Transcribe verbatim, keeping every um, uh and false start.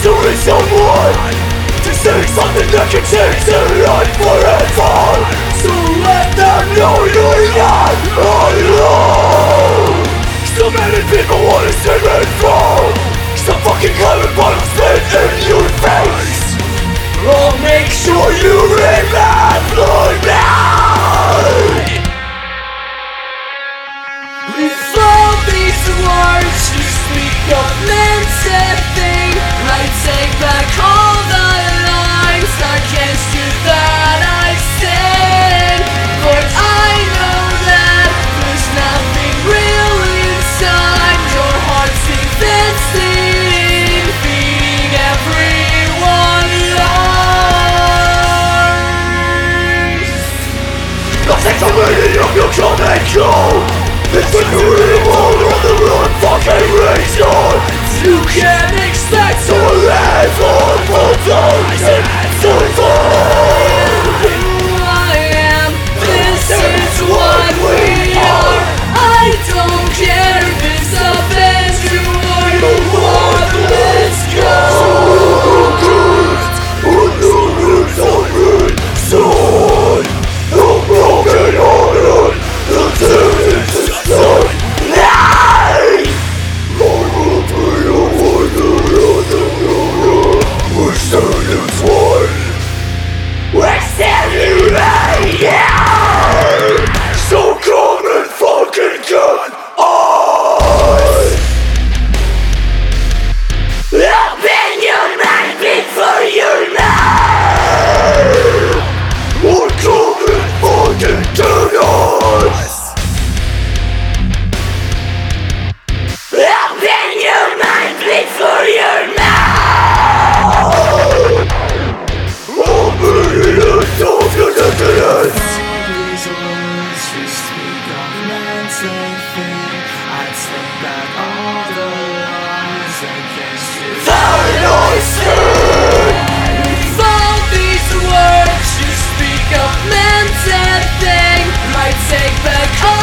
to be someone, to say something that can change their life forever. So let them know you're not alone. So many people wanna see me fall. So fucking having bottom spit in your face. I'll make sure you remember me. With all these words you speak of meant everything, I take back all the lines against you that I said. Lord, I know that there's nothing real inside your heart's invincible, feeding everyone lies. Nothing's the meaning of your come and go. It's when you're all on the wrong fucking reason. You can't expect to live on for those and so far. Who I am, this is what we are. I don't care if this offends you or you want this go. On the roots of red sun, the broken hearted, the dead is the sun. We're standing one. We're standing right here. So come and fucking get on. Open your mind before you're mad. Or come and fucking get on. Open your mind before you're mad. Take back all